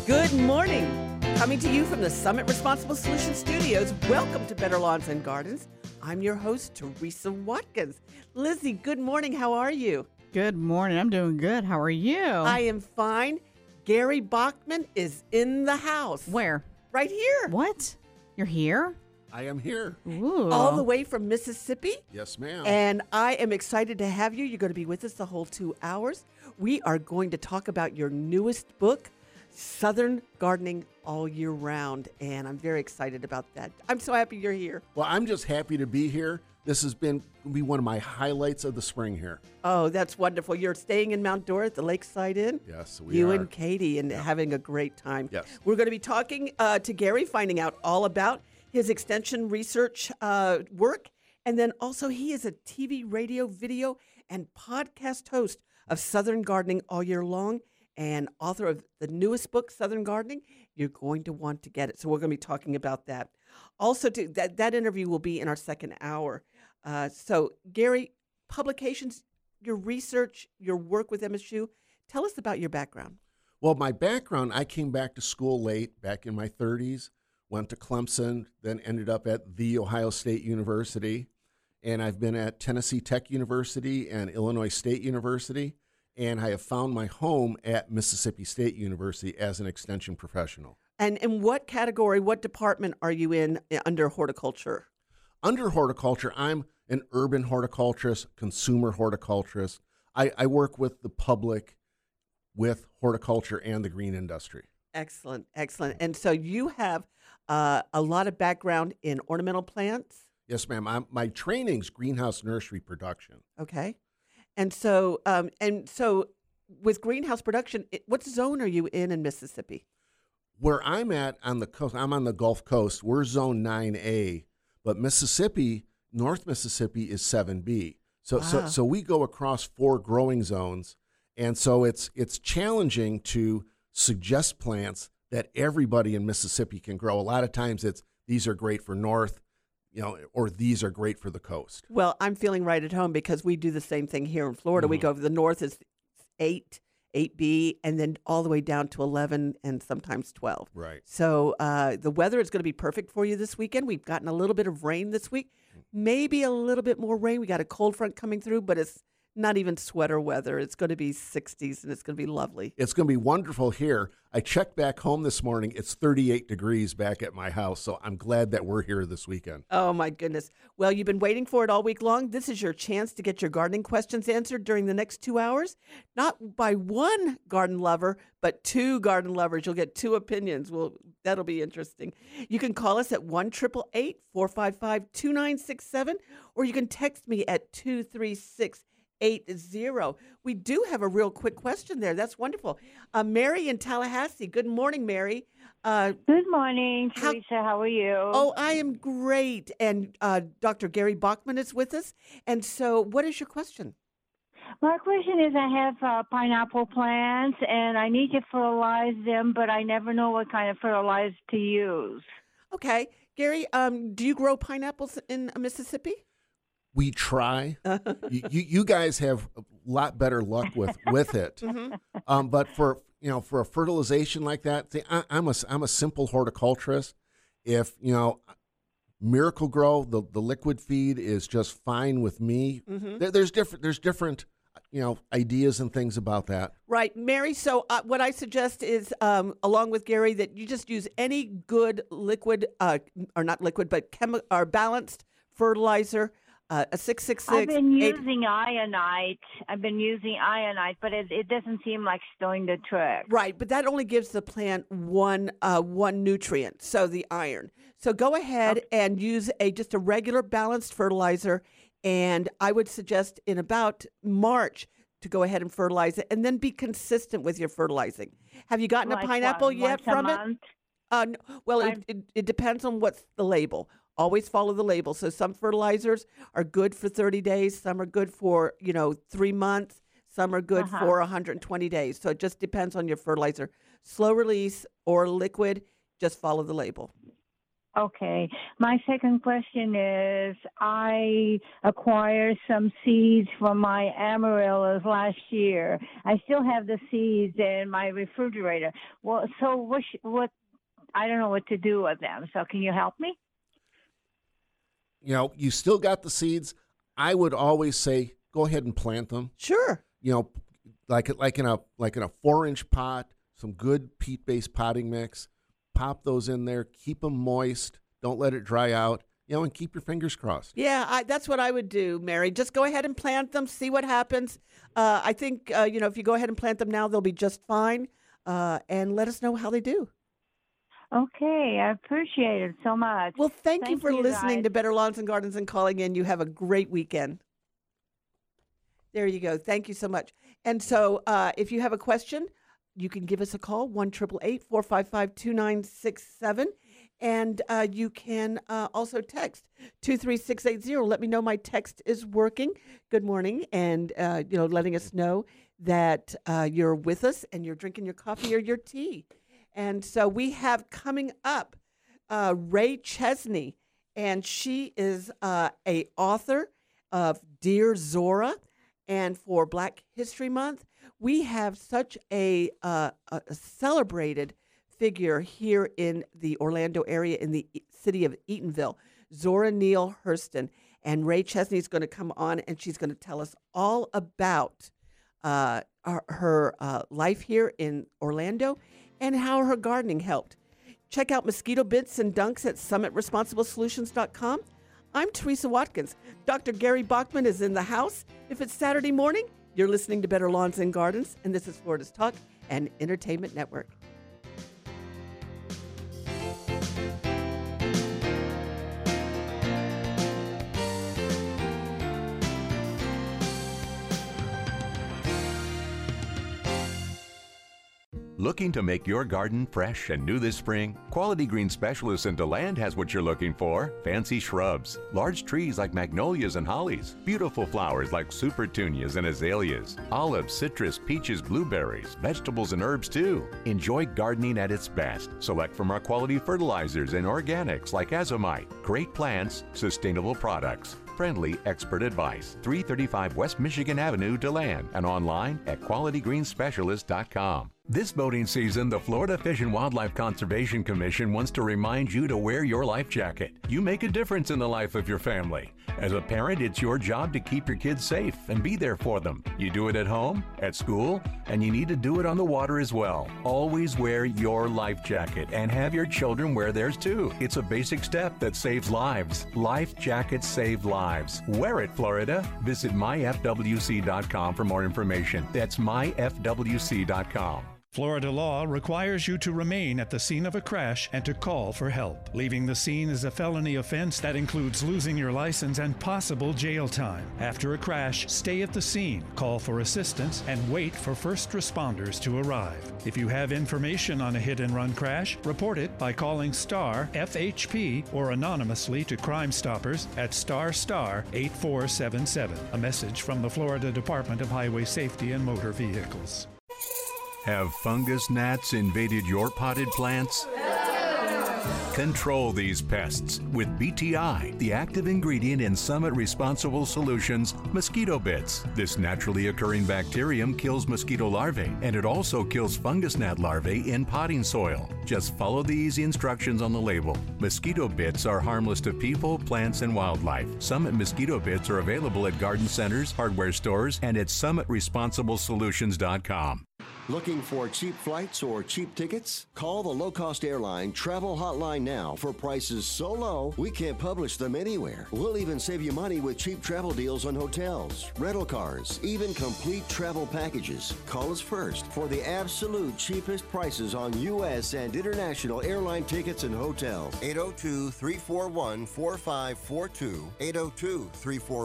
Good morning. Coming to you from the Summit Responsible Solutions Studios, welcome to Better Lawns and Gardens. I'm your host, Teresa Watkins. Lizzie, good morning. How are you? Good morning. I'm doing good. How are you? I am fine. Gary Bachman is in the house. Where? Right here. What? You're here? I am here. Ooh. All the way from Mississippi. Yes, ma'am. And I am excited to have you. You're going to be with us the whole 2 hours. We are going to talk about your newest book, Southern Gardening All Year Round, and I'm very excited about that. I'm so happy you're here. Well, I'm just happy to be here. This has been one of my highlights of the spring here. Oh, that's wonderful. You're staying in Mount Dora at the Lakeside Inn? Yes, we You are. and Katie, and having a great time. Yes. We're going to be talking to Gary, finding out all about his extension research work, and then also he is a TV, radio, video, and podcast host of Southern Gardening All Year Long, and author of the newest book, Southern Gardening. You're going to want to get it. So we're going to be talking about that. Also, that interview will be in our second hour. So, Gary, publications, your research, your work with MSU, tell us about your background. Well, my background, I came back to school late, back in my 30s, went to Clemson, then ended up at The Ohio State University, and I've been at Tennessee Tech University and Illinois State University. And I have found my home at Mississippi State University as an extension professional. And in what category, what department are you in under horticulture? Under horticulture, I'm an urban horticulturist, consumer horticulturist. I work with the public with horticulture and the green industry. Excellent, excellent. And so you have a lot of background in ornamental plants? Yes, ma'am. My training's greenhouse nursery production. Okay. And so with greenhouse production, what zone are you in Mississippi? Where I'm at on the coast, I'm on the Gulf Coast. We're zone 9A, but Mississippi, North Mississippi is 7B. So we go across 4 growing zones, and so it's challenging to suggest plants that everybody in Mississippi can grow. A lot of times these are great for North, or these are great for the coast. Well, I'm feeling right at home because we do the same thing here in Florida. Mm-hmm. We go, the north is 8B, and then all the way down to 11 and sometimes 12. Right. So the weather is going to be perfect for you this weekend. We've gotten a little bit of rain this week, maybe a little bit more rain. We got a cold front coming through, but it's not even sweater weather. It's going to be 60s, and it's going to be lovely. It's going to be wonderful here. I checked back home this morning. It's 38 degrees back at my house, so I'm glad that we're here this weekend. Oh, my goodness. Well, you've been waiting for it all week long. This is your chance to get your gardening questions answered during the next 2 hours. Not by one garden lover, but 2 garden lovers. You'll get 2 opinions. Well, that'll be interesting. You can call us at 1-888-455-2967, or you can text me at 236-80. We do have a real quick question there. That's wonderful. Mary in Tallahassee. Good morning, Mary. Good morning, Teresa. How are you? Oh, I am great. And Dr. Gary Bachman is with us. And so what is your question? My question is, I have pineapple plants, and I need to fertilize them, but I never know what kind of fertilizer to use. Okay. Gary, do you grow pineapples in Mississippi? We try. You guys have a lot better luck with it. Mm-hmm. But for a fertilization like that, see, I'm a simple horticulturist. If Miracle Grow, the liquid feed is just fine with me. Mm-hmm. There's different ideas and things about that. Right, Mary. So what I suggest is, along with Gary, that you just use any good liquid, or not liquid, but or balanced fertilizer. A 666. I've been using ionite. But it doesn't seem like it's doing the trick. Right, but that only gives the plant one nutrient, so the iron. So go ahead and use just a regular balanced fertilizer, and I would suggest in about March to go ahead and fertilize it, and then be consistent with your fertilizing. Have you gotten a pineapple yet from it? Well, it depends on what's the label. Always follow the label. So some fertilizers are good for 30 days. Some are good for, 3 months. Some are good for 120 days. So it just depends on your fertilizer. Slow release or liquid, just follow the label. Okay. My second question is I acquired some seeds from my amaryllis last year. I still have the seeds in my refrigerator. Well, so what I don't know what to do with them. So can you help me? You know, you still got the seeds. I would always say go ahead and plant them. Sure. You know, like in a 4-inch pot, some good peat-based potting mix. Pop those in there. Keep them moist. Don't let it dry out. You know, and keep your fingers crossed. Yeah, that's what I would do, Mary. Just go ahead and plant them, see what happens. I think, if you go ahead and plant them now, they'll be just fine. And let us know how they do. Okay, I appreciate it so much. Well, thank you for listening guys. to Better Lawns and Gardens and calling in. You have a great weekend. There you go. Thank you so much. And so if you have a question, you can give us a call, 1-888-455-2967. And you can also text 23680. Let me know my text is working. Good morning. And, letting us know that you're with us and you're drinking your coffee or your tea. And so we have coming up Ray Chesney, and she is a author of Dear Zora. And for Black History Month, we have such a celebrated figure here in the Orlando area, in the city of Eatonville, Zora Neale Hurston. And Ray Chesney is going to come on, and she's going to tell us all about her life here in Orlando and how her gardening helped. Check out mosquito bits and dunks at summitresponsiblesolutions.com. I'm Teresa Watkins. Dr. Gary Bachman is in the house. If it's Saturday morning, you're listening to Better Lawns and Gardens, and this is Florida's Talk and Entertainment Network. Looking to make your garden fresh and new this spring? Quality Green Specialists in DeLand has what you're looking for. Fancy shrubs, large trees like magnolias and hollies, beautiful flowers like supertunias and azaleas, olives, citrus, peaches, blueberries, vegetables and herbs too. Enjoy gardening at its best. Select from our quality fertilizers and organics like Azomite. Great plants, sustainable products. Friendly expert advice. 335 West Michigan Avenue, DeLand, and online at qualitygreensspecialist.com. This boating season, the Florida Fish and Wildlife Conservation Commission wants to remind you to wear your life jacket. You make a difference in the life of your family. As a parent, it's your job to keep your kids safe and be there for them. You do it at home, at school, and you need to do it on the water as well. Always wear your life jacket and have your children wear theirs too. It's a basic step that saves lives. Life jackets save lives. Wear it, Florida. Visit myfwc.com for more information. That's myfwc.com. Florida law requires you to remain at the scene of a crash and to call for help. Leaving the scene is a felony offense that includes losing your license and possible jail time. After a crash, stay at the scene, call for assistance, and wait for first responders to arrive. If you have information on a hit-and-run crash, report it by calling STAR FHP or anonymously to Crime Stoppers at ** 8477. A message from the Florida Department of Highway Safety and Motor Vehicles. Have fungus gnats invaded your potted plants? Control these pests with BTI, the active ingredient in Summit Responsible Solutions Mosquito Bits. This naturally occurring bacterium kills mosquito larvae, and it also kills fungus gnat larvae in potting soil. Just follow the easy instructions on the label. Mosquito Bits are harmless to people, plants, and wildlife. Summit Mosquito Bits are available at garden centers, hardware stores, and at summitresponsiblesolutions.com. Looking for cheap flights or cheap tickets? Call the low-cost airline travel hotline now for prices so low we can't publish them anywhere. We'll even save you money with cheap travel deals on hotels, rental cars, even complete travel packages. Call us first for the absolute cheapest prices on U.S. and international airline tickets and hotels. 802-341-4542.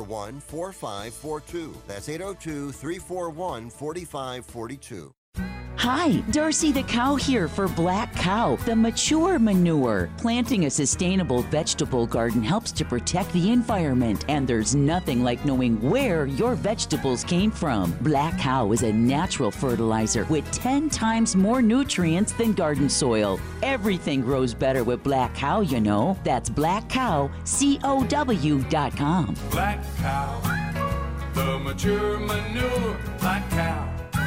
802-341-4542. That's 802-341-4542. Hi, Darcy the Cow here for Black Cow, the mature manure. Planting a sustainable vegetable garden helps to protect the environment, and there's nothing like knowing where your vegetables came from. Black Cow is a natural fertilizer with 10 times more nutrients than garden soil. Everything grows better with Black Cow, you know. That's blackcowcow.com. Black Cow, the mature manure. Black Cow.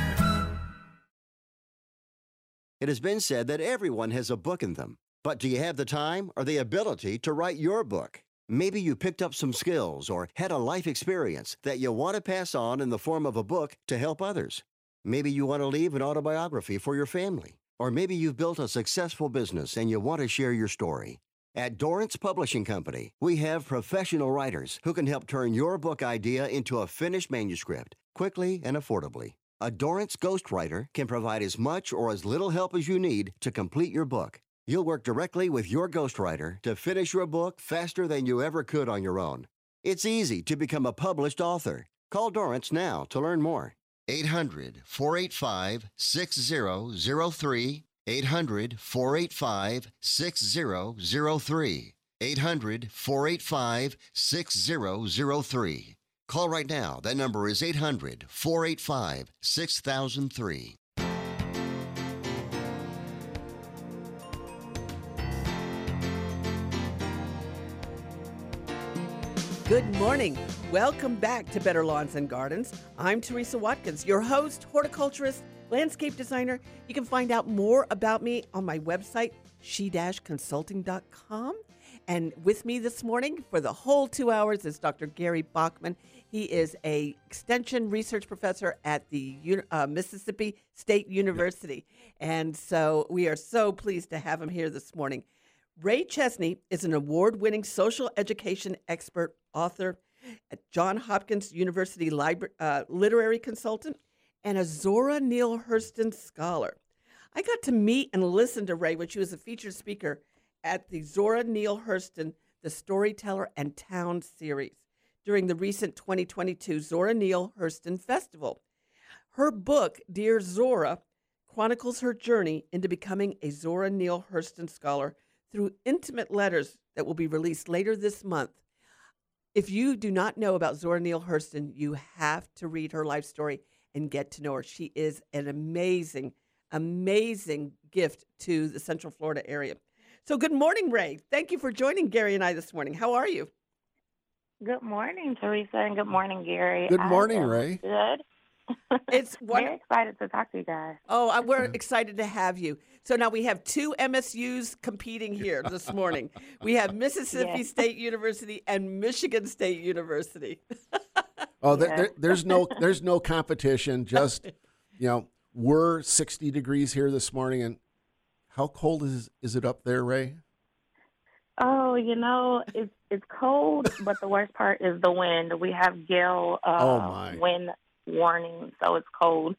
It has been said that everyone has a book in them. But do you have the time or the ability to write your book? Maybe you picked up some skills or had a life experience that you want to pass on in the form of a book to help others. Maybe you want to leave an autobiography for your family. Or maybe you've built a successful business and you want to share your story. At Dorrance Publishing Company, we have professional writers who can help turn your book idea into a finished manuscript quickly and affordably. A Dorrance ghostwriter can provide as much or as little help as you need to complete your book. You'll work directly with your ghostwriter to finish your book faster than you ever could on your own. It's easy to become a published author. Call Dorrance now to learn more. 800-485-6003. 800-485-6003. 800-485-6003. Call right now. That number is 800-485-6003. Good morning. Welcome back to Better Lawns and Gardens. I'm Teresa Watkins, your host, horticulturist, landscape designer. You can find out more about me on my website, she-consulting.com. And with me this morning for the whole 2 hours is Dr. Gary Bachman. He is a extension research professor at the Mississippi State University. And so we are so pleased to have him here this morning. Ray Chesney is an award-winning social education expert, author, at Johns Hopkins University literary consultant, and a Zora Neale Hurston scholar. I got to meet and listen to Ray when she was a featured speaker at the Zora Neale Hurston, The Storyteller and Town series during the recent 2022 Zora Neale Hurston Festival. Her book, Dear Zora, chronicles her journey into becoming a Zora Neale Hurston scholar through intimate letters that will be released later this month. If you do not know about Zora Neale Hurston, you have to read her life story and get to know her. She is an amazing, amazing gift to the Central Florida area. So good morning, Ray. Thank you for joining Gary and I this morning. How are you? Good morning, Teresa, and good morning, Gary. Good morning, Ray. Good. It's Very excited to talk to you guys. Oh, we're excited to have you. So now we have two MSUs competing here this morning. We have Mississippi State University and Michigan State University. Oh, there's no competition. Just, we're 60 degrees here this morning. And how cold is it up there, Ray? Oh, it's cold, but the worst part is the wind. We have gale wind warning, so it's cold.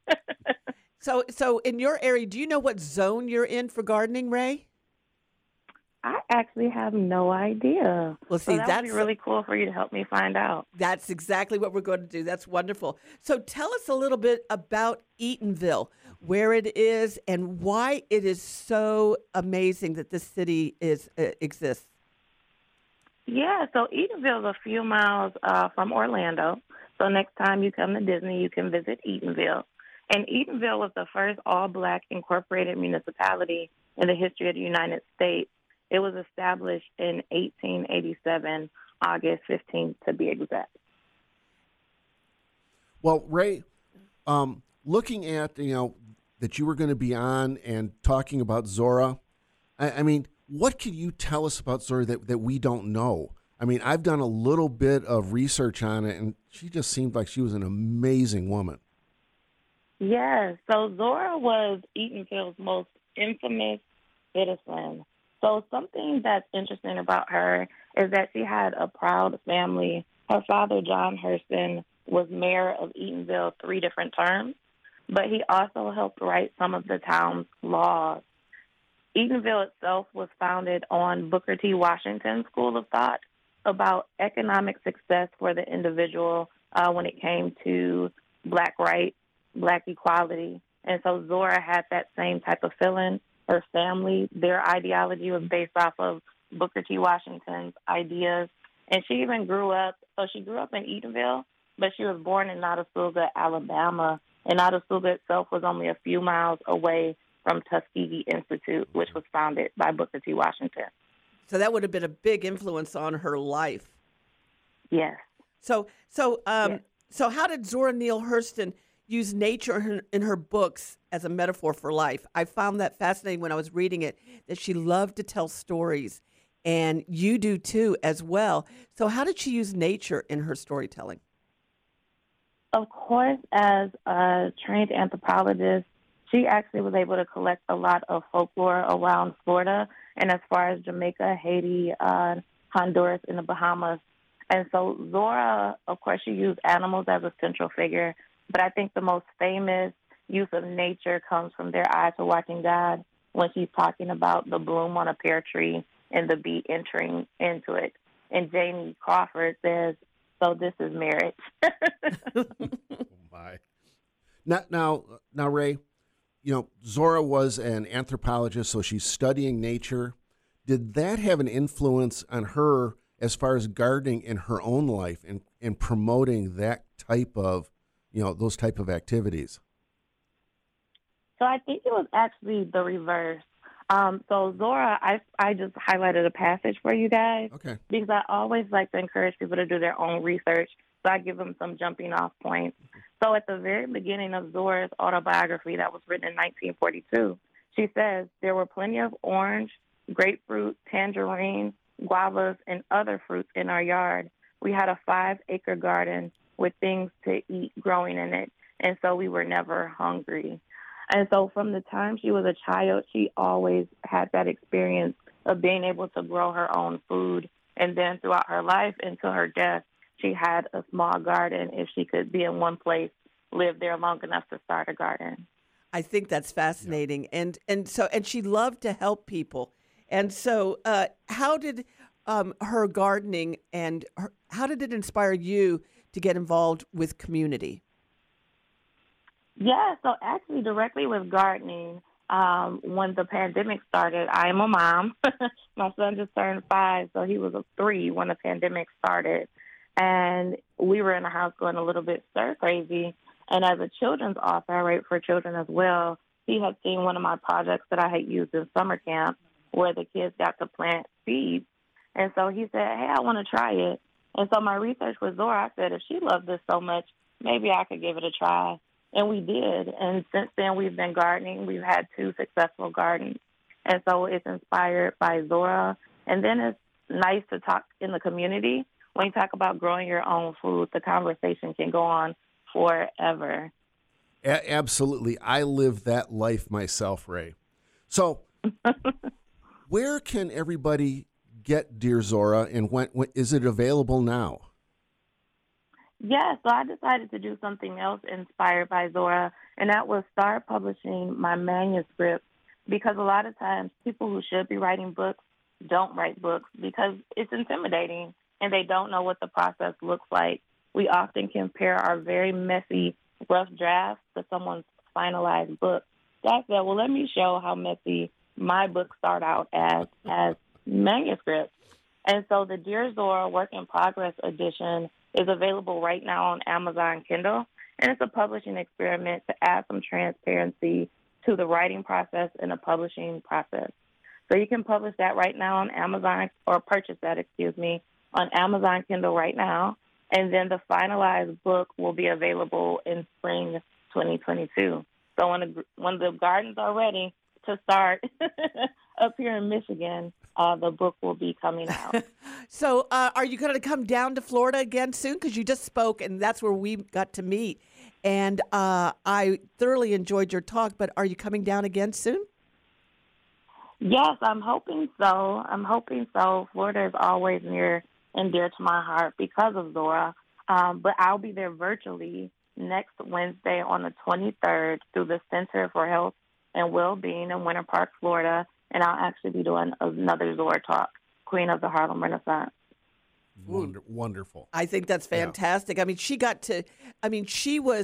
So in your area, do you know what zone you're in for gardening, Ray? I actually have no idea. Well, see, that would be really cool for you to help me find out. That's exactly what we're going to do. That's wonderful. So tell us a little bit about Eatonville, where it is, and why it is so amazing that this city exists. Yeah, so Eatonville is a few miles from Orlando. So next time you come to Disney, you can visit Eatonville. And Eatonville was the first all-black incorporated municipality in the history of the United States. It was established in 1887, August 15th to be exact. Well, Ray, looking at, that you were going to be on and talking about Zora, I mean, what can you tell us about Zora that we don't know? I mean, I've done a little bit of research on it, and she just seemed like she was an amazing woman. Yes, so Zora was Eatonville's most infamous citizen. So something that's interesting about her is that she had a proud family. Her father, John Hurston, was mayor of Eatonville 3 different terms, but he also helped write some of the town's laws. Eatonville itself was founded on Booker T. Washington's school of thought about economic success for the individual when it came to Black rights, Black equality, And so Zora had that same type of feeling. Her family, their ideology was based off of Booker T. Washington's ideas. And she even grew up in Eatonville, but she was born in Nottasuga, Alabama. And Nottasuga itself was only a few miles away from Tuskegee Institute, which was founded by Booker T. Washington. So that would have been a big influence on her life. Yes. So how did Zora Neale Hurston use nature in her books as a metaphor for life? I found that fascinating when I was reading it, that she loved to tell stories, and you do too as well. So how did she use nature in her storytelling? Of course, as a trained anthropologist, she actually was able to collect a lot of folklore around Florida, and as far as Jamaica, Haiti, Honduras, and the Bahamas. And so Zora, of course, she used animals as a central figure, but I think the most famous use of nature comes from Their Eyes Were Watching God, when she's talking about the bloom on a pear tree and the bee entering into it. And Jamie Crawford says, "So this is marriage." Oh my! Now, Ray, Zora was an anthropologist, so she's studying nature. Did that have an influence on her as far as gardening in her own life and promoting that type of, those type of activities? So I think it was actually the reverse. So Zora, I just highlighted a passage for you guys. Okay. Because I always like to encourage people to do their own research, so I give them some jumping off points. So at the very beginning of Zora's autobiography that was written in 1942, she says, "There were plenty of orange, grapefruit, tangerine, guavas, and other fruits in our yard. We had a 5-acre garden with things to eat growing in it, and so we were never hungry." And so from the time she was a child, she always had that experience of being able to grow her own food. And then throughout her life, until her death, she had a small garden if she could be in one place, live there long enough to start a garden. I think that's fascinating. Yeah. And she loved to help people. And so how did her gardening how did it inspire you to get involved with community? Yeah, so actually directly with gardening, when the pandemic started, I am a mom. My son just turned 5, so he was 3 when the pandemic started. And we were in the house going a little bit stir-crazy. And as a children's author, I write for children as well. He had seen one of my projects that I had used in summer camp where the kids got to plant seeds. And so he said, "Hey, I want to try it." And so my research with Zora, I said, if she loved this so much, maybe I could give it a try. And we did. And since then, we've been gardening. We've had 2 successful gardens. And so it's inspired by Zora. And then it's nice to talk in the community. When you talk about growing your own food, the conversation can go on forever. Absolutely. I live that life myself, Ray. So where can everybody get Dear Zora, and when is it available now? Yeah, so I decided to do something else inspired by Zora, and that was start publishing my manuscript, because a lot of times people who should be writing books don't write books because it's intimidating and they don't know what the process looks like. We often compare our very messy, rough drafts to someone's finalized book. So I said, well, let me show how messy my books start out as manuscripts. And so the Dear Zora Work in Progress edition is available right now on Amazon Kindle, and it's a publishing experiment to add some transparency to the writing process and the publishing process. So you can publish that right now on Amazon, or purchase that, on Amazon Kindle right now, and then the finalized book will be available in spring 2022. So when the gardens are ready to start up here in Michigan, the book will be coming out. So are you going to come down to Florida again soon? Because you just spoke, and that's where we got to meet. And I thoroughly enjoyed your talk, but are you coming down again soon? Yes, I'm hoping so. Florida is always near and dear to my heart because of Zora. But I'll be there virtually next Wednesday on the 23rd through the Center for Health and Well-Being in Winter Park, Florida. And I'll actually be doing another Zora talk, Queen of the Harlem Renaissance. Wonderful. I think that's fantastic. Yeah. I mean, she was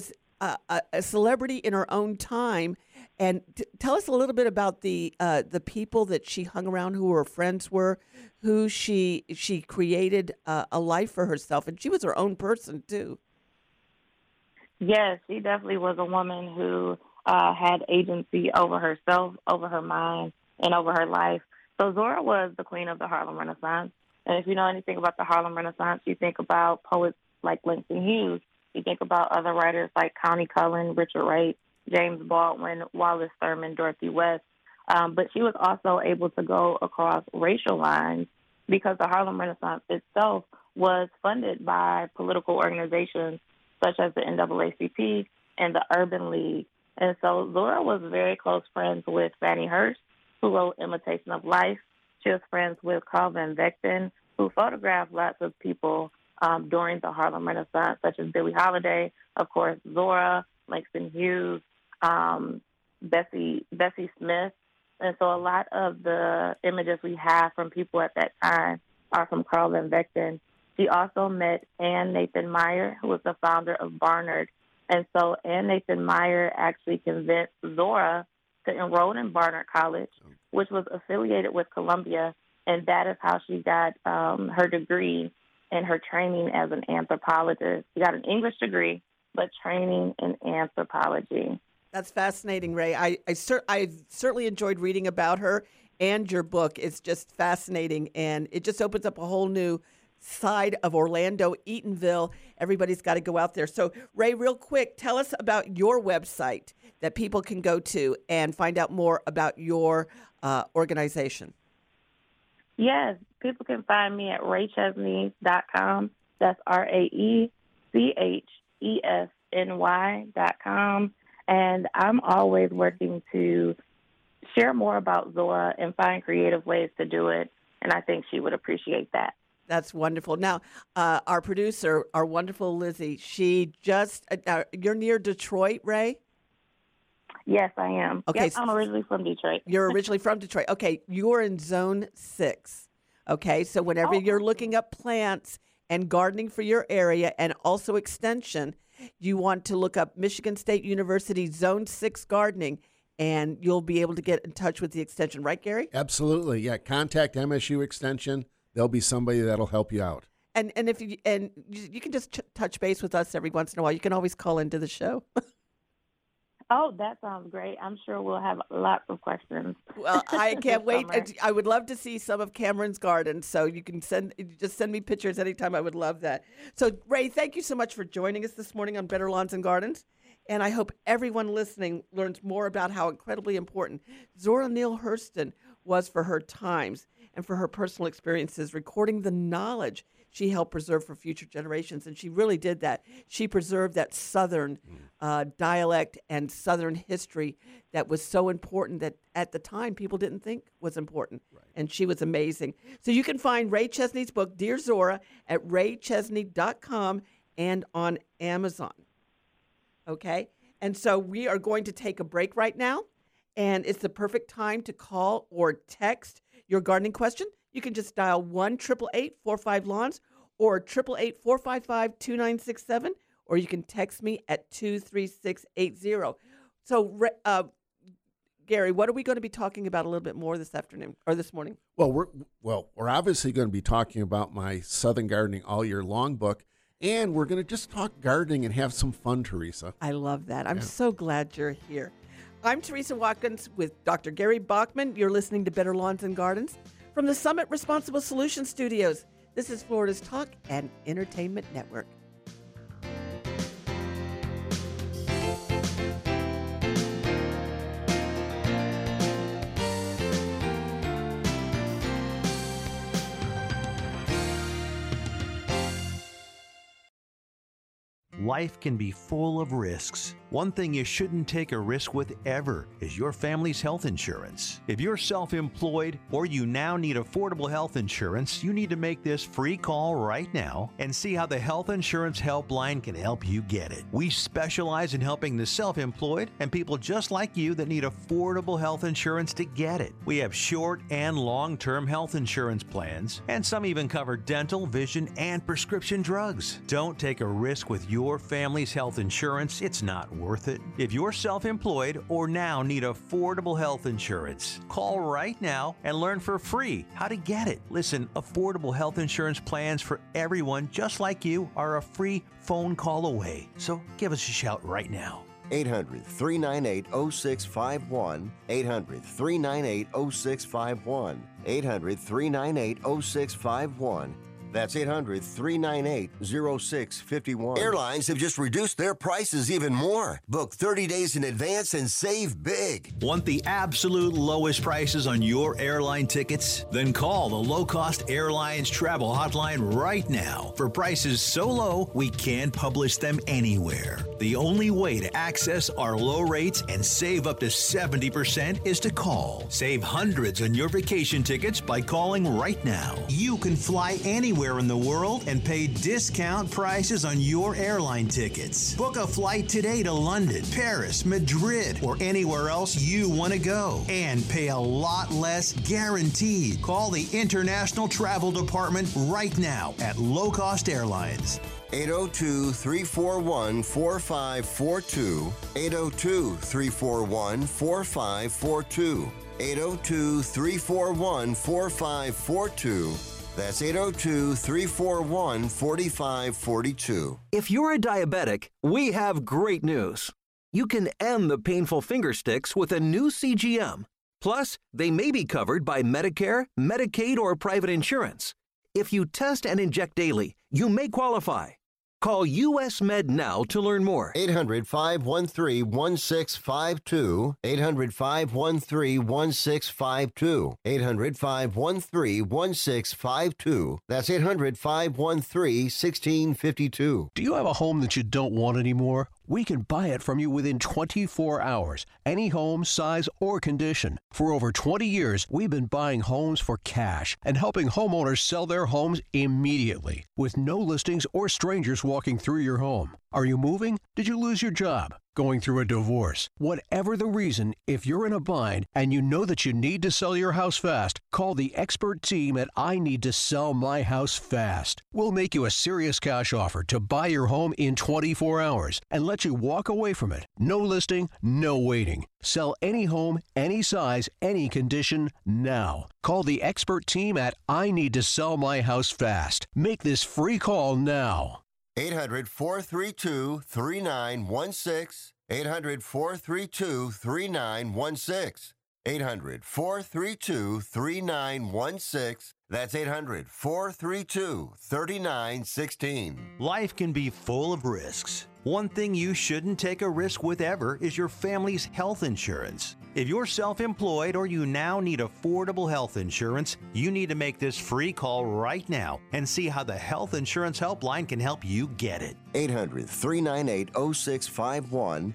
a celebrity in her own time. And tell us a little bit about the people that she hung around, who her friends were, who she created a life for herself, and she was her own person too. Yes, she definitely was a woman who had agency over herself, over her mind, and over her life. So Zora was the queen of the Harlem Renaissance. And if you know anything about the Harlem Renaissance, you think about poets like Langston Hughes. You think about other writers like Connie Cullen, Richard Wright, James Baldwin, Wallace Thurman, Dorothy West. But she was also able to go across racial lines because the Harlem Renaissance itself was funded by political organizations such as the NAACP and the Urban League. And so Zora was very close friends with Fannie Hurst, who wrote Imitation of Life. She was friends with Carl Van Vechten, who photographed lots of people during the Harlem Renaissance, such as Billie Holiday, of course, Zora, Langston Hughes, Bessie Smith. And so a lot of the images we have from people at that time are from Carl Van Vechten. She also met Ann Nathan Meyer, who was the founder of Barnard. And so Ann Nathan Meyer actually convinced Zora to enroll in Barnard College, which was affiliated with Columbia, and that is how she got her degree and her training as an anthropologist. She got an English degree, but training in anthropology. That's fascinating, Ray. I certainly enjoyed reading about her, and your book. It's just fascinating, and it just opens up a whole new side of Orlando, Eatonville. Everybody's got to go out there. So, Ray, real quick, tell us about your website that people can go to and find out more about your organization. Yes, people can find me at raychesney.com. That's RAECHESNY.com. And I'm always working to share more about Zora and find creative ways to do it. And I think she would appreciate that. That's wonderful. Now, our producer, our wonderful Lizzie, she just, you're near Detroit, Ray? Yes, I am. Okay, yes, I'm originally from Detroit. You're originally from Detroit. Okay, you're in Zone 6. Okay, so whenever you're looking up plants and gardening for your area and also extension, you want to look up Michigan State University Zone 6 Gardening, and you'll be able to get in touch with the extension. Right, Gary? Absolutely. Yeah, contact MSU Extension. There'll be somebody that'll help you out. And if you can just touch base with us every once in a while. You can always call into the show. Oh, that sounds great. I'm sure we'll have lots of questions. Well, I can't wait. I would love to see some of Cameron's garden. So you can send me pictures anytime. I would love that. So, Ray, thank you so much for joining us this morning on Better Lawns and Gardens. And I hope everyone listening learns more about how incredibly important Zora Neale Hurston was for her times and for her personal experiences, recording the knowledge she helped preserve for future generations. And she really did that. She preserved that Southern dialect and Southern history that was so important that at the time people didn't think was important. Right. And she was amazing. So you can find Ray Chesney's book, Dear Zora, at raychesney.com and on Amazon. Okay? And so we are going to take a break right now. And it's the perfect time to call or text your gardening question. You can just dial 1-888-45-LAWNS or 888-455-2967, or you can text me at 23680. So, Gary, what are we going to be talking about a little bit more this afternoon or this morning? Well, we're obviously going to be talking about my Southern Gardening All Year Long book, and we're going to just talk gardening and have some fun, Teresa. I love that. I'm so glad you're here. I'm Teresa Watkins with Dr. Gary Bachman. You're listening to Better Lawns and Gardens from the Summit Responsible Solutions Studios. This is Florida's Talk and Entertainment Network. Life can be full of risks. One thing you shouldn't take a risk with ever is your family's health insurance. If you're self-employed or you now need affordable health insurance, you need to make this free call right now and see how the Health Insurance Helpline can help you get it. We specialize in helping the self-employed and people just like you that need affordable health insurance to get it. We have short and long-term health insurance plans, and some even cover dental, vision, and prescription drugs. Don't take a risk with your family's health insurance. It's not worth it. If you're self-employed or now need affordable health insurance, call right now and learn for free how to get it. Listen, affordable health insurance plans for everyone just like you are a free phone call away. So give us a shout right now. 800-398-0651. 800-398-0651. 800-398-0651. That's 800-398-0651. Airlines have just reduced their prices even more. Book 30 days in advance and save big. Want the absolute lowest prices on your airline tickets? Then call the Low Cost Airlines Travel Hotline right now for prices so low we can't publish them anywhere. The only way to access our low rates and save up to 70% is to call. Save hundreds on your vacation tickets by calling right now. You can fly anywhere in the world and pay discount prices on your airline tickets. Book a flight today to London, Paris, Madrid, or anywhere else you want to go and pay a lot less guaranteed. Call the International Travel Department right now at Low Cost Airlines. 802-341-4542. 802-341-4542. 802-341-4542. That's 802-341-4542. If you're a diabetic, we have great news. You can end the painful finger sticks with a new CGM. Plus, they may be covered by Medicare, Medicaid, or private insurance. If you test and inject daily, you may qualify. Call US Med now to learn more. 800-513-1652. 800-513-1652. 800-513-1652. That's 800-513-1652. Do you have a home that you don't want anymore? We can buy it from you within 24 hours. Any home, size, or condition. For over 20 years, we've been buying homes for cash and helping homeowners sell their homes immediately with no listings or strangers walking through your home. Are you moving? Did you lose your job? Going through a divorce? Whatever the reason, if you're in a bind and you know that you need to sell your house fast, call the expert team at I Need to Sell My House Fast. We'll make you a serious cash offer to buy your home in 24 hours and let you walk away from it. No listing, no waiting. Sell any home, any size, any condition, now. Call the expert team at I Need to Sell My House Fast. Make this free call now. 800-432-3916. 800-432-3916. 800-432-3916. That's 800-432-3916. Life can be full of risks. One thing you shouldn't take a risk with ever is your family's health insurance. If you're self-employed or you now need affordable health insurance, you need to make this free call right now and see how the Health Insurance Helpline can help you get it. 800-398-0651.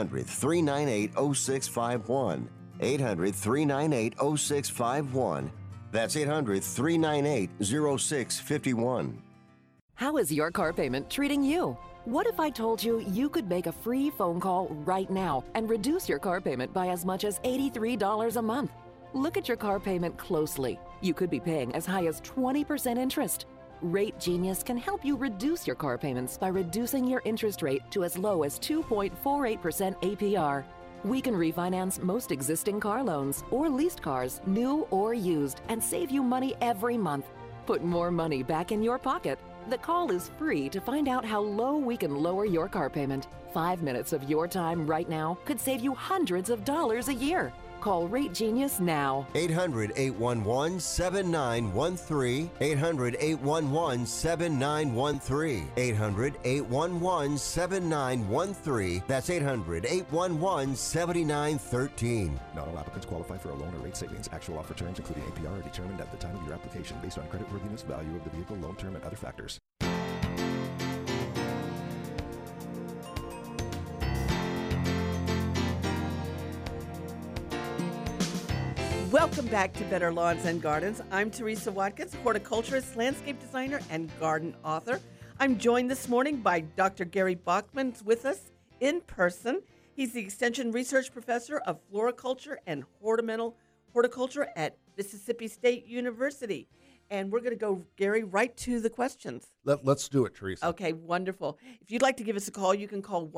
800-398-0651. 800-398-0651. That's 800-398-0651. How is your car payment treating you? What if I told you you could make a free phone call right now and reduce your car payment by as much as $83 a month? Look at your car payment closely. You could be paying as high as 20% interest. Rate Genius can help you reduce your car payments by reducing your interest rate to as low as 2.48% APR. We can refinance most existing car loans or leased cars, new or used, and save you money every month. Put more money back in your pocket. The call is free to find out how low we can lower your car payment. 5 minutes of your time right now could save you hundreds of dollars a year. Call Rate Genius now. 800-811-7913. 800-811-7913. 800-811-7913. That's 800-811-7913. Not all applicants qualify for a loan or rate savings. Actual offer terms, including APR, are determined at the time of your application based on creditworthiness, value of the vehicle, loan term, and other factors. Welcome back to Better Lawns and Gardens. I'm Teresa Watkins, horticulturist, landscape designer, and garden author. I'm joined this morning by Dr. Gary Bachman with us in person. He's the Extension Research Professor of Floriculture and Horticulture at Mississippi State University. And we're going to go, Gary, right to the questions. Let's do it, Teresa. Okay, wonderful. If you'd like to give us a call, you can call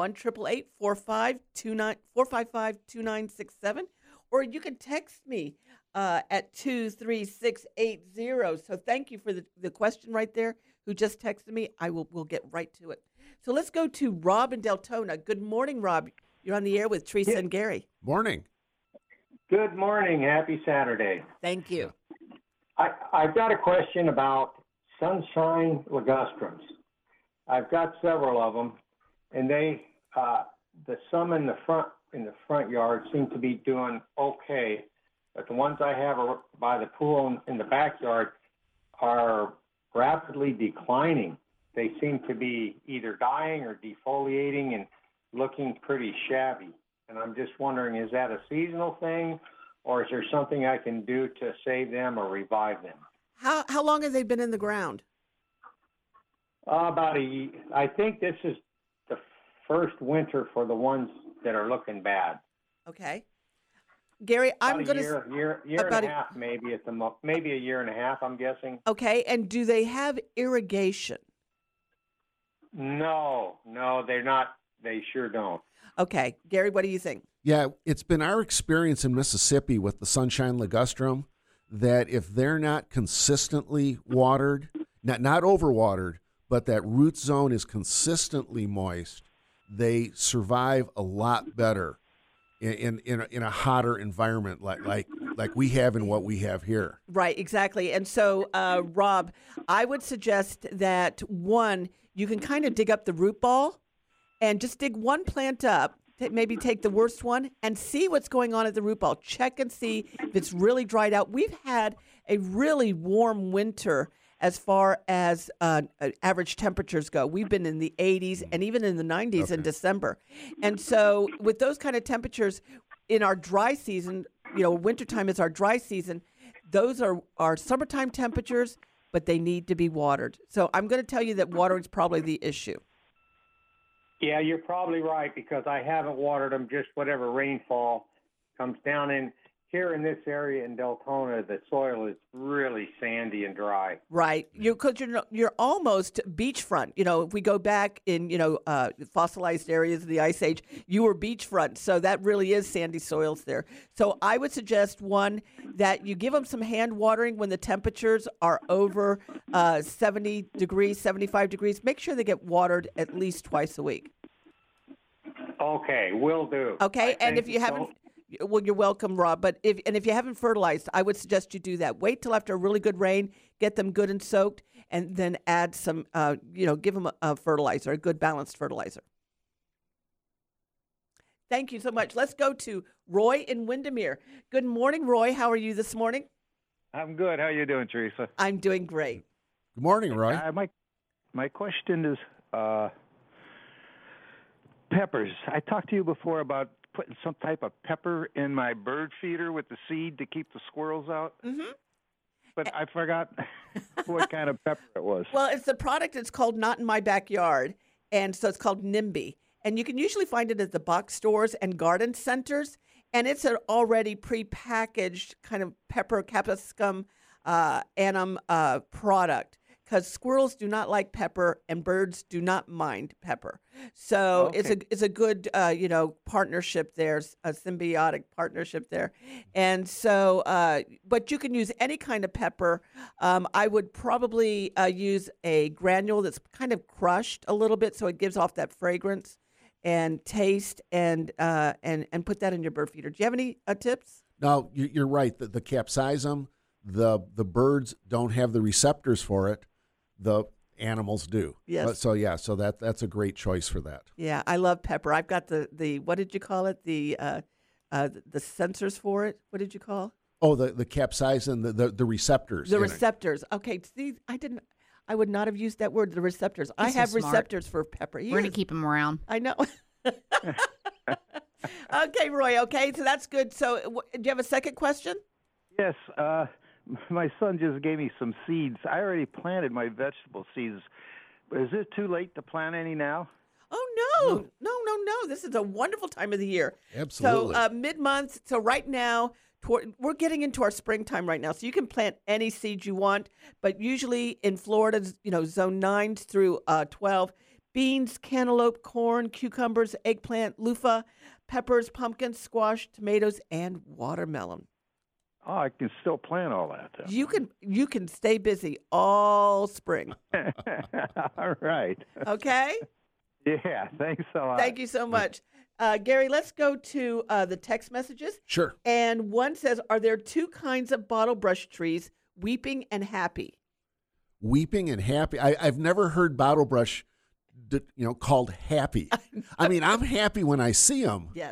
1-888-455-2967, or you can text me at 23680. So thank you for the question right there, who just texted me. We'll get right to it. So let's go to Rob in Deltona. Good morning, Rob. You're on the air with Teresa and Gary. Morning. Good morning. Happy Saturday. Thank you. I've got a question about sunshine ligustrums. I've got several of them, and some in the front yard seem to be doing okay, but the ones I have by the pool in the backyard are rapidly declining. They seem to be either dying or defoliating and looking pretty shabby. And I'm just wondering, is that a seasonal thing, or is there something I can do to save them or revive them? How long have they been in the ground? About a year. I think this is the first winter for the ones that are looking bad. Okay. Gary, I'm going to year and a half, maybe at the maybe a year and a half, I'm guessing. Okay, and do they have irrigation? No, they're not. They sure don't. Okay, Gary, what do you think? Yeah, it's been our experience in Mississippi with the sunshine ligustrum that if they're not consistently watered, not overwatered, but that root zone is consistently moist, they survive a lot better in a hotter environment like we have and what we have here. Right, exactly. And so, Rob, I would suggest that, one, you can kind of dig up the root ball and just dig one plant up, maybe take the worst one and see what's going on at the root ball. Check and see if it's really dried out. We've had a really warm winter as far as average temperatures go. We've been in the 80s and even in the 90s in December. And so with those kind of temperatures in our dry season, wintertime is our dry season, those are our summertime temperatures, but they need to be watered. So I'm going to tell you that watering is probably the issue. Yeah, you're probably right, because I haven't watered them, just whatever rainfall comes down in. Here in this area in Deltona, the soil is really sandy and dry. Right, because you're almost beachfront. If we go back in fossilized areas of the Ice Age, you were beachfront, so that really is sandy soils there. So I would suggest, one, that you give them some hand watering when the temperatures are over 70 degrees, 75 degrees. Make sure they get watered at least twice a week. Okay, will do. Okay, and if you haven't. Well, you're welcome, Rob. But if you haven't fertilized, I would suggest you do that. Wait till after a really good rain, get them good and soaked, and then add some, give them a fertilizer, a good balanced fertilizer. Thank you so much. Let's go to Roy in Windermere. Good morning, Roy. How are you this morning? I'm good. How are you doing, Teresa? I'm doing great. Good morning, Roy. My question is peppers. I talked to you before about putting some type of pepper in my bird feeder with the seed to keep the squirrels out. Mm-hmm. But I forgot what kind of pepper it was. Well, it's the product. It's called Not in My Backyard, and so it's called NIMBY. And you can usually find it at the box stores and garden centers, and it's an already prepackaged kind of pepper capsicum annum product, because squirrels do not like pepper and birds do not mind pepper. So it's a good partnership there, a symbiotic partnership there. And so, but you can use any kind of pepper. I would probably use a granule that's kind of crushed a little bit so it gives off that fragrance and taste, and put that in your bird feeder. Do you have any tips? No, you're right. The capsicum, the birds don't have the receptors for it. The animals do. Yes. So that's a great choice for that. Yeah, I love pepper. I've got the what did you call it? The sensors for it. What did you call? Oh, the capsaicin, the receptors. The receptors. Okay. See, I would not have used that word. The receptors. I have receptors for pepper. We're gonna keep them around. I know. Okay, Roy. Okay, so that's good. So, do you have a second question? Yes, my son just gave me some seeds. I already planted my vegetable seeds. Is it too late to plant any now? Oh, no. This is a wonderful time of the year. Absolutely. So mid-month, so right now, we're getting into our springtime right now, so you can plant any seeds you want, but usually in Florida, zone 9 through 12, beans, cantaloupe, corn, cucumbers, eggplant, loofah, peppers, pumpkins, squash, tomatoes, and watermelon. Oh, I can still plant all that. Then. You can stay busy all spring. All right. Okay? Yeah, thanks a lot. Thank you so much. Gary, let's go to the text messages. Sure. And one says, are there two kinds of bottle brush trees, weeping and happy? Weeping and happy. I've never heard bottle brush, called happy. I mean, I'm happy when I see them. Yes.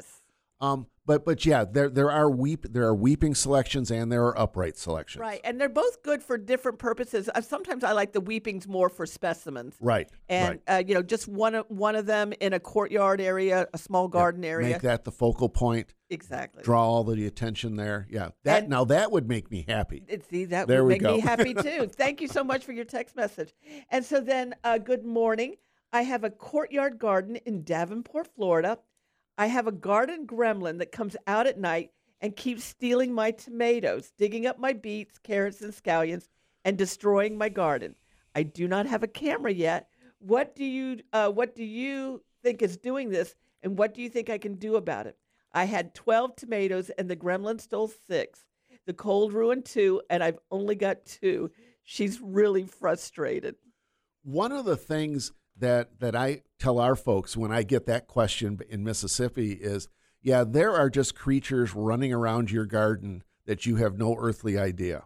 But yeah, there are weeping selections and there are upright selections. Right, and they're both good for different purposes. Sometimes I like the weepings more for specimens. Right. And just one of them in a courtyard area, a small garden area. Make that the focal point. Exactly. Draw all the attention there. Yeah. That would make me happy. See, that there would we make go. me happy too. Thank you so much for your text message. And so then, good morning. I have a courtyard garden in Davenport, Florida. I have a garden gremlin that comes out at night and keeps stealing my tomatoes, digging up my beets, carrots, and scallions, and destroying my garden. I do not have a camera yet. What do you think is doing this, and what do you think I can do about it? I had 12 tomatoes, and the gremlin stole 6. The cold ruined 2, and I've only got 2. She's really frustrated. One of the things that I tell our folks when I get that question in Mississippi is, yeah, there are just creatures running around your garden that you have no earthly idea.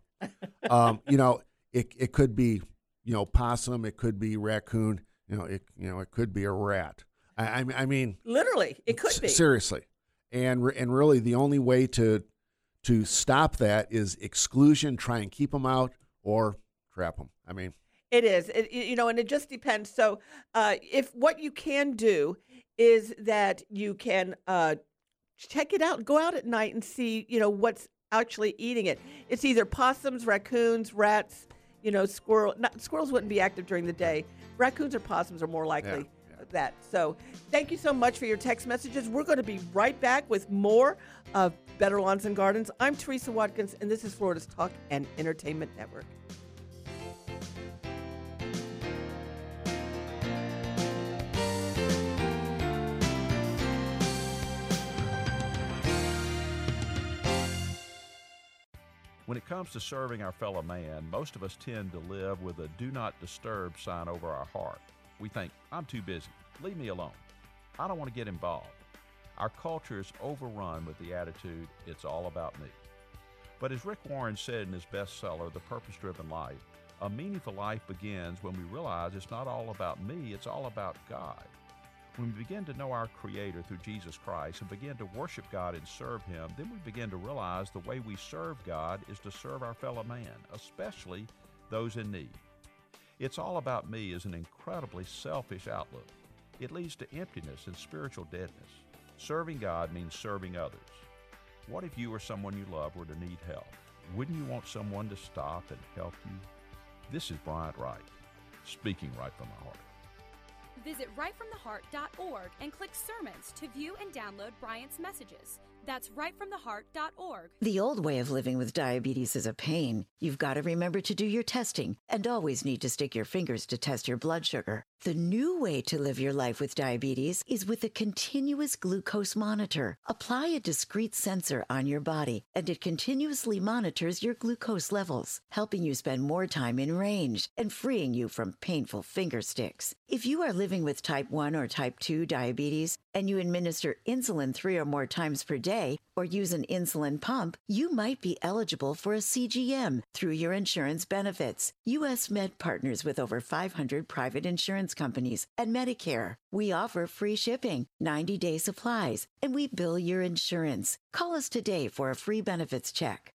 It could be, possum, it could be raccoon, it could be a rat. I mean, literally, it could be. Seriously. And really the only way to stop that is exclusion, try and keep them out, or trap them. I mean, it is, and it just depends. So if what you can do is that you can check it out, go out at night and see, what's actually eating it. It's either possums, raccoons, rats, squirrels wouldn't be active during the day. Raccoons or possums are more likely that. So thank you so much for your text messages. We're going to be right back with more of Better Lawns and Gardens. I'm Teresa Watkins, and this is Florida's Talk and Entertainment Network. When it comes to serving our fellow man, most of us tend to live with a do not disturb sign over our heart. We think, I'm too busy, leave me alone. I don't want to get involved. Our culture is overrun with the attitude, it's all about me. But as Rick Warren said in his bestseller, The Purpose-Driven Life, a meaningful life begins when we realize it's not all about me, it's all about God. When we begin to know our Creator through Jesus Christ and begin to worship God and serve Him, then we begin to realize the way we serve God is to serve our fellow man, especially those in need. It's all about me is an incredibly selfish outlook. It leads to emptiness and spiritual deadness. Serving God means serving others. What if you or someone you love were to need help? Wouldn't you want someone to stop and help you? This is Bryant Wright, speaking right from the heart. Visit rightfromtheheart.org and click Sermons to view and download Bryant's messages. That's rightfromtheheart.org. The old way of living with diabetes is a pain. You've got to remember to do your testing and always need to stick your fingers to test your blood sugar. The new way to live your life with diabetes is with a continuous glucose monitor. Apply a discrete sensor on your body, and it continuously monitors your glucose levels, helping you spend more time in range and freeing you from painful finger sticks. If you are living with type 1 or type 2 diabetes and you administer insulin 3 or more times per day or use an insulin pump, you might be eligible for a CGM through your insurance benefits. U.S. Med partners with over 500 private insurance companies and Medicare. We offer free shipping, 90-day supplies, and we bill your insurance. Call us today for a free benefits check.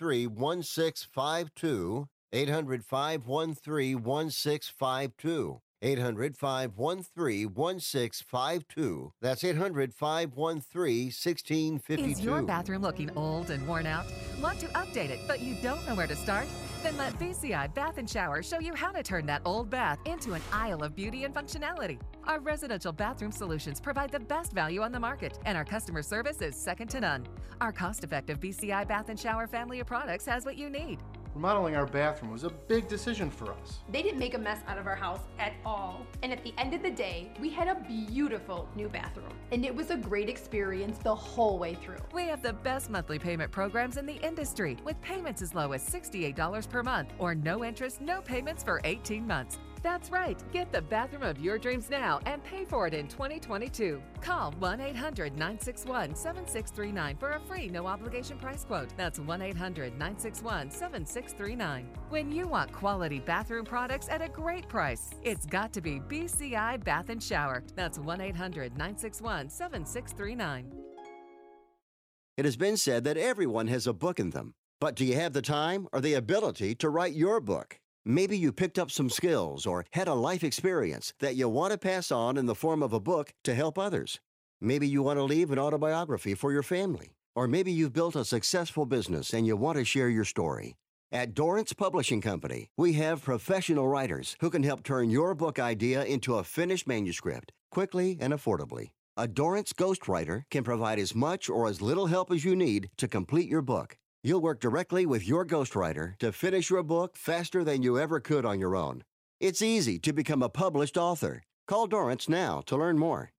800-513-1652. 800-513-1652. 800-513-1652. That's 800-513-1652. Is your bathroom looking old and worn out? Want to update it, but you don't know where to start? Then let BCI Bath & Shower show you how to turn that old bath into an aisle of beauty and functionality. Our residential bathroom solutions provide the best value on the market, and our customer service is second to none. Our cost-effective BCI Bath & Shower family of products has what you need. Remodeling our bathroom was a big decision for us. They didn't make a mess out of our house at all. And at the end of the day, we had a beautiful new bathroom. And it was a great experience the whole way through. We have the best monthly payment programs in the industry, with payments as low as $68 per month or no interest, no payments for 18 months. That's right. Get the bathroom of your dreams now and pay for it in 2022. Call 1-800-961-7639 for a free no-obligation price quote. That's 1-800-961-7639. When you want quality bathroom products at a great price, it's got to be BCI Bath & Shower. That's 1-800-961-7639. It has been said that everyone has a book in them. But do you have the time or the ability to write your book? Maybe you picked up some skills or had a life experience that you want to pass on in the form of a book to help others. Maybe you want to leave an autobiography for your family. Or maybe you've built a successful business and you want to share your story. At Dorrance Publishing Company, we have professional writers who can help turn your book idea into a finished manuscript quickly and affordably. A Dorrance ghostwriter can provide as much or as little help as you need to complete your book. You'll work directly with your ghostwriter to finish your book faster than you ever could on your own. It's easy to become a published author. Call Dorrance now to learn more.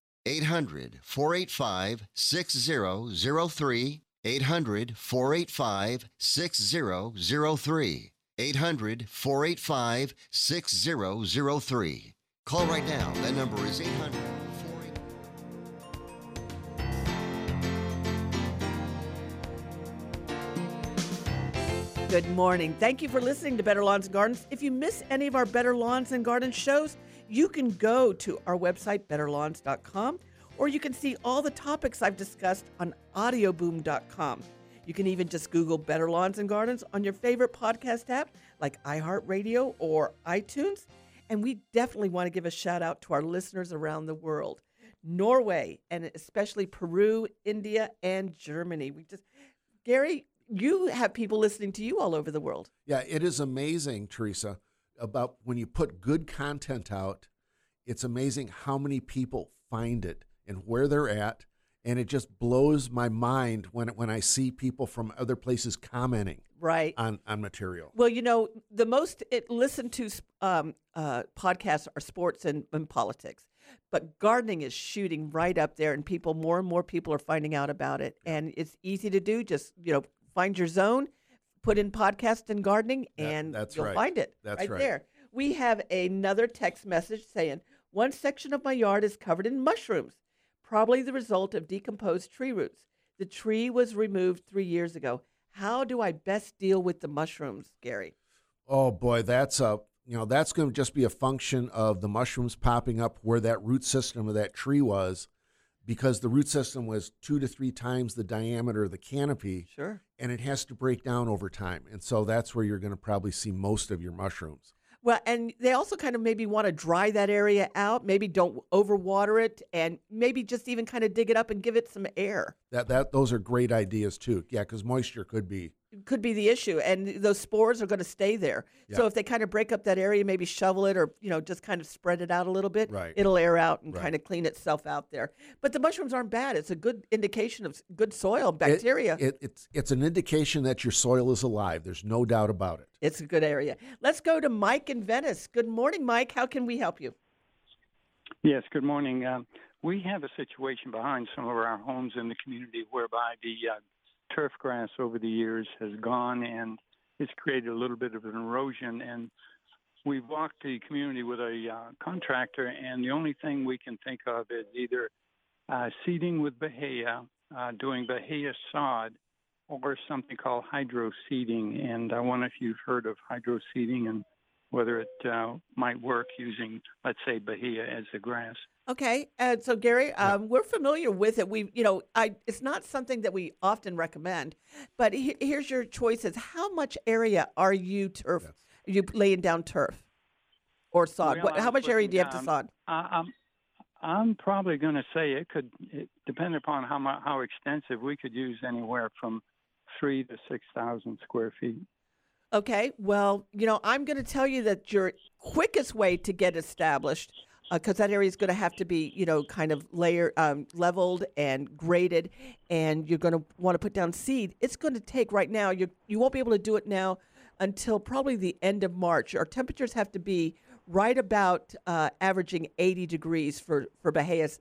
800-485-6003. 800-485-6003. 800-485-6003. Call right now. That number is 800. Good morning. Thank you for listening to Better Lawns and Gardens. If you miss any of our Better Lawns and Gardens shows, you can go to our website, betterlawns.com, or you can see all the topics I've discussed on audioboom.com. You can even just Google Better Lawns and Gardens on your favorite podcast app like iHeartRadio or iTunes. And we definitely want to give a shout out to our listeners around the world. Norway, and especially Peru, India, and Germany. Gary, you have people listening to you all over the world. Yeah, it is amazing, Teresa, about when you put good content out, it's amazing how many people find it and where they're at. And it just blows my mind when I see people from other places commenting on material. Well, you know, the most listened to podcasts are sports and politics. But gardening is shooting right up there, and more and more people are finding out about it. And it's easy to do. Just, find your zone, put in podcast and gardening, and you'll find it right there. We have another text message saying, one section of my yard is covered in mushrooms, probably the result of decomposed tree roots. The tree was removed 3 years ago. How do I best deal with the mushrooms, Gary? Oh, boy, that's going to just be a function of the mushrooms popping up where that root system of that tree was, because the root system was 2 to 3 times the diameter of the canopy. Sure. And it has to break down over time. And so that's where you're going to probably see most of your mushrooms. Well, and they also kind of maybe want to dry that area out. Maybe don't overwater it, and maybe just even kind of dig it up and give it some air. Those are great ideas too. Yeah, because moisture could be the issue, and those spores are going to stay there. Yeah. So if they kind of break up that area, maybe shovel it or just kind of spread it out a little bit, right, it'll air out and kind of clean itself out there. But the mushrooms aren't bad. It's a good indication of good soil bacteria. It's an indication that your soil is alive. There's no doubt about it. It's a good area. Let's go to Mike in Venice. Good morning, Mike. How can we help you? Yes, good morning. We have a situation behind some of our homes in the community whereby the turf grass over the years has gone, and it's created a little bit of an erosion. And we've walked the community with a contractor, and the only thing we can think of is either seeding with Bahia, doing Bahia sod, or something called hydro seeding. And I wonder if you've heard of hydro seeding and whether it might work using, let's say, Bahia as the grass. Okay, so Gary, we're familiar with it. It's not something that we often recommend, but here's your choices. How much area are you laying down turf? or sod? Well, How much area do you have to sod? I'm probably going to say it depend upon how extensive. We could use anywhere from 3,000 to 6,000 square feet. Okay, well, I'm going to tell you that your quickest way to get established, because that area is going to have to be, kind of leveled and graded, and you're going to want to put down seed. It's going to take right now, you won't be able to do it now until probably the end of March. Our temperatures have to be right about averaging 80 degrees for Bahia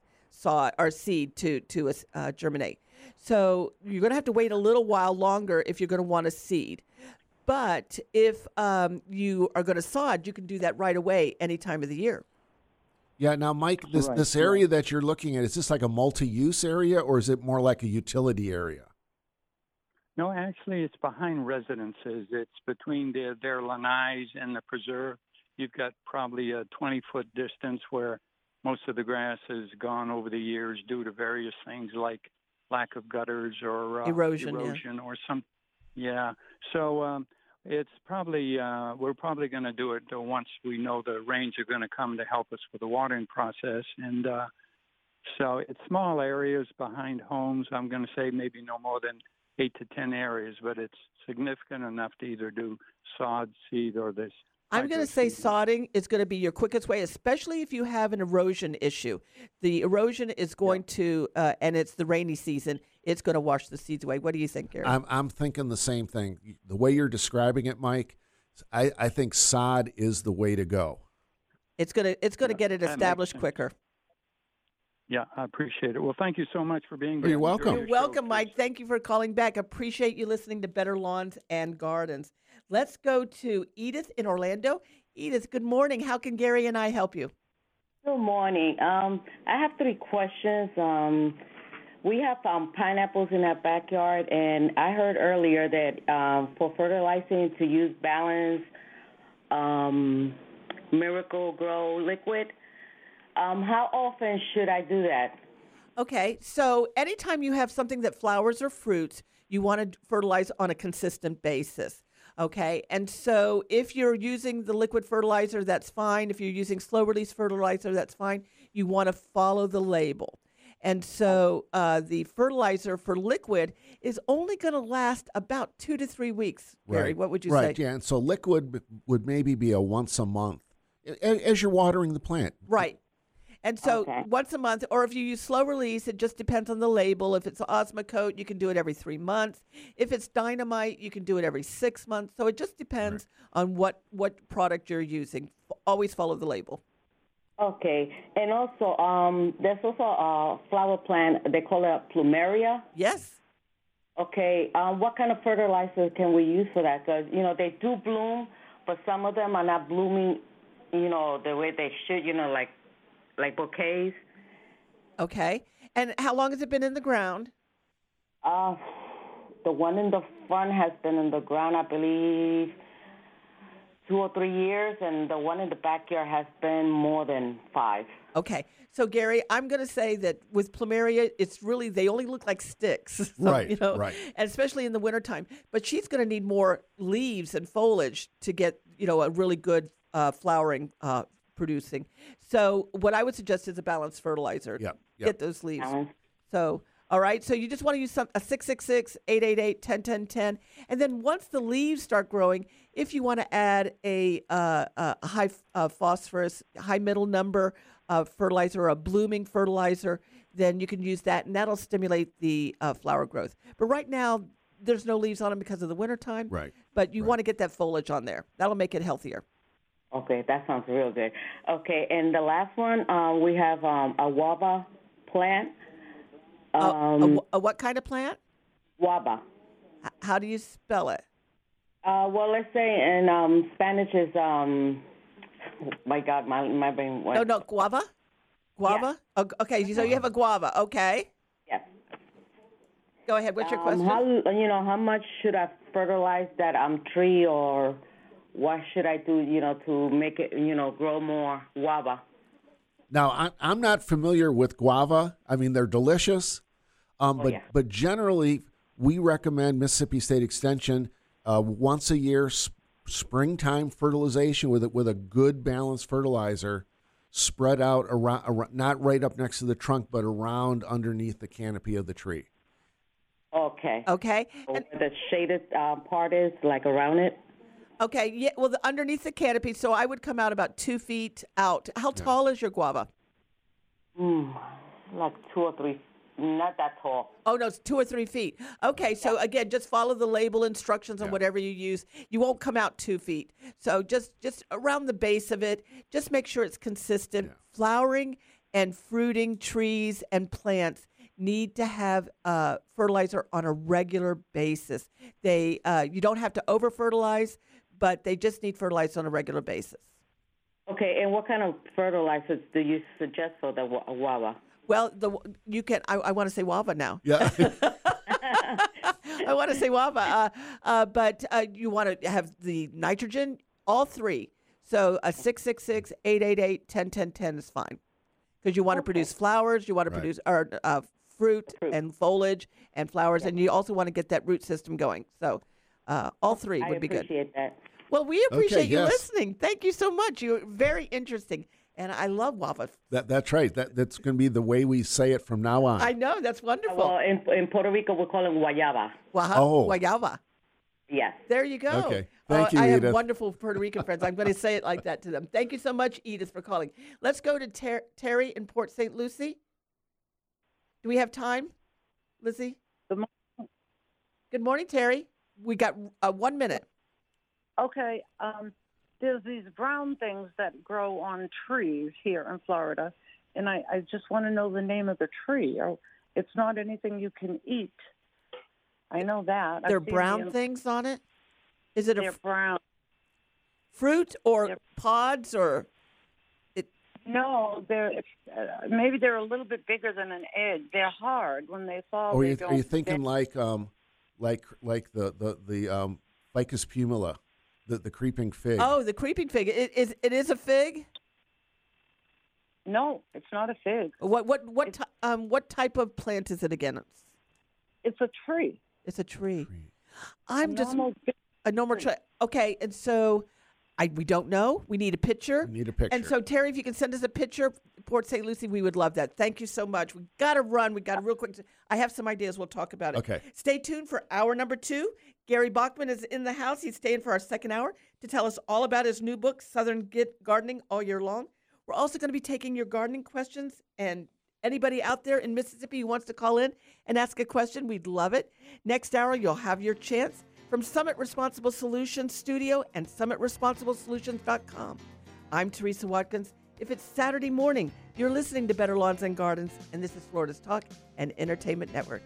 seed to germinate. So you're going to have to wait a little while longer if you're going to want a seed. But if you are going to sod, you can do that right away any time of the year. Yeah. Now, Mike, this area that you're looking at, is this like a multi-use area or is it more like a utility area? No, actually, it's behind residences. It's between their lanais and the preserve. You've got probably a 20-foot distance where most of the grass has gone over the years due to various things like lack of gutters or erosion or some. Yeah. So it's probably we're probably going to do it once we know the rains are going to come to help us with the watering process. And so it's small areas behind homes. I'm going to say maybe no more than 8 to 10 areas, but it's significant enough to either do sod, seed, or this. I'm going to say sodding is going to be your quickest way, especially if you have an erosion issue. The erosion is going to, and it's the rainy season, it's going to wash the seeds away. What do you think, Gary? I'm thinking the same thing. The way you're describing it, Mike, I think sod is the way to go. It's going to get it established quicker. Yeah, I appreciate it. Well, thank you so much for being here. You're welcome. You're welcome, Mike. Thank you for calling back. Appreciate you listening to Better Lawns and Gardens. Let's go to Edith in Orlando. Edith, good morning. How can Gary and I help you? Good morning. I have 3 questions. We have pineapples in our backyard, and I heard earlier that for fertilizing to use Balance Miracle Grow liquid. How often should I do that? Okay, so anytime you have something that flowers or fruits, you want to fertilize on a consistent basis. Okay, and so if you're using the liquid fertilizer, that's fine. If you're using slow release fertilizer, that's fine. You want to follow the label. And so the fertilizer for liquid is only going to last about 2 to 3 weeks. Gary, Right. what would you Right, say? yeah. And so liquid would maybe be a once a month as you're watering the plant. Right. And so once a month, or if you use slow release, it just depends on the label. If it's Osmocote, you can do it every 3 months. If it's Dynamite, you can do it every 6 months. So it just depends on what product you're using. Always follow the label. Okay. And also, there's also a flower plant. They call it plumeria. Yes. Okay. What kind of fertilizer can we use for that? Because, they do bloom, but some of them are not blooming, the way they should, like bouquets. Okay. And how long has it been in the ground? The one in the front has been in the ground, I believe, 2 or 3 years, and the one in the backyard has been more than 5. Okay. So, Gary, I'm going to say that with plumeria, it's really, they only look like sticks. So, Right, right. And especially in the wintertime. But she's going to need more leaves and foliage to get, a really good flowering producing. So what I would suggest is a balanced fertilizer. Yep. Get those leaves. So, all right. So you just want to use a 666-888-101010. And then once the leaves start growing, if you want to add a high phosphorus, high middle number fertilizer, or a blooming fertilizer, then you can use that, and that'll stimulate the flower growth. But right now, there's no leaves on them because of the wintertime. Right. But you want to get that foliage on there. That'll make it healthier. Okay, that sounds real good. Okay, and the last one, we have a guava plant. A what kind of plant? Guava. How do you spell it? Well, let's say in Spanish is, my God, my brain went. No, guava? Guava? Yeah. Okay, so you have a guava, okay. Yes. Go ahead, what's your question? How much should I fertilize that tree, or what should I do, to make it, grow more guava? Now, I'm not familiar with guava. I mean, they're delicious, but generally we recommend Mississippi State Extension once a year springtime fertilization with a good balanced fertilizer spread out around, not right up next to the trunk, but around underneath the canopy of the tree. Okay. Okay. So where the shaded part is, like around it? Okay, yeah, well, underneath the canopy, so I would come out about 2 feet out. How tall is your guava? Like 2 or 3, not that tall. Oh, no, it's 2 or 3 feet. Okay, so again, just follow the label instructions on whatever you use. You won't come out 2 feet. So just around the base of it, just make sure it's consistent. Flowering and fruiting trees and plants need to have fertilizer on a regular basis. You don't have to over-fertilize, but they just need fertilizer on a regular basis. Okay, and what kind of fertilizers do you suggest for the guava? Well, you can. I want to say guava now. Yeah. I want to say guava, but you want to have the nitrogen, all three. So a 666, 888, 1010 is fine, because you want to produce flowers, you want to produce fruit and foliage and flowers, and you also want to get that root system going. So all three would be good. I appreciate that. Well, we appreciate you listening. Thank you so much. You're very interesting, and I love guava. That's right. That's going to be the way we say it from now on. I know. That's wonderful. Well, in Puerto Rico, we call it guayaba. Guayaba. Yes. There you go. Okay. Thank you, I Edith. have wonderful Puerto Rican friends. I'm going to say it like that to them. Thank you so much, Edith, for calling. Let's go to Terry in Port St. Lucie. Do we have time, Lizzie? Good morning. Good morning, Terry. We got 1 minute. Okay. There's these brown things that grow on trees here in Florida, and I just want to know the name of the tree. It's not anything you can eat. I know that. There are brown things on it? Is it they're brown. Fruit or pods or? No, maybe they're a little bit bigger than an egg. They're hard when they fall. Or are you thinking like the Ficus pumila, the creeping fig? Oh, the creeping fig. It is a fig? No, it's not a fig. What type of plant is it again? It's a tree. It's a tree. A normal tree. Okay, and so we don't know. We need a picture. And so, Terry, if you can send us a picture, Port St. Lucie, we would love that. Thank you so much. We got to run. We got to real quick. I have some ideas. We'll talk about it. Okay. Stay tuned for hour number 2. Gary Bachman is in the house. He's staying for our second hour to tell us all about his new book, Southern Gardening All Year Long. We're also going to be taking your gardening questions, and anybody out there in Mississippi who wants to call in and ask a question, we'd love it. Next hour, you'll have your chance. From Summit Responsible Solutions Studio and SummitResponsibleSolutions.com. I'm Teresa Watkins. If it's Saturday morning, you're listening to Better Lawns and Gardens, and this is Florida's Talk and Entertainment Network.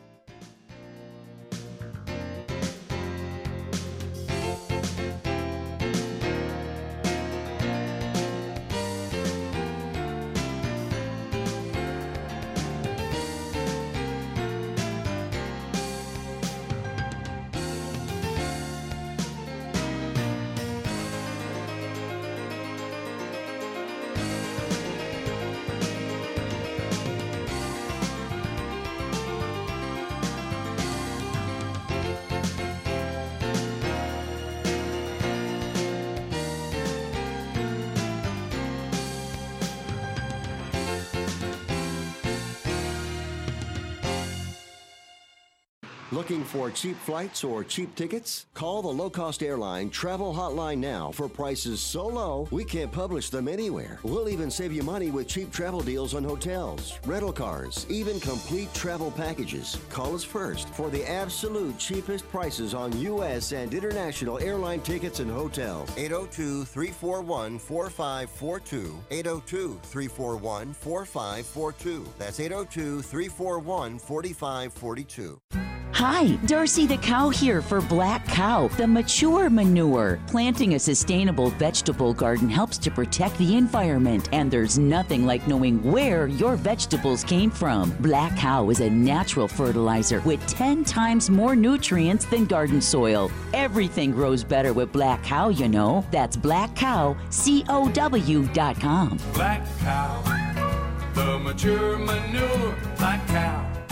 Looking for cheap flights or cheap tickets? Call the low-cost airline travel hotline now for prices so low we can't publish them anywhere. We'll even save you money with cheap travel deals on hotels, rental cars, even complete travel packages. Call us first for the absolute cheapest prices on U.S. and international airline tickets and hotels. 802-341-4542. 802-341-4542. That's 802-341-4542. Hi, Darcy the Cow here for Black Cow, the mature manure. Planting a sustainable vegetable garden helps to protect the environment, and there's nothing like knowing where your vegetables came from. Black Cow is a natural fertilizer with 10 times more nutrients than garden soil. Everything grows better with Black Cow, you know. That's blackcowcow.com. Black Cow, the mature manure, Black Cow.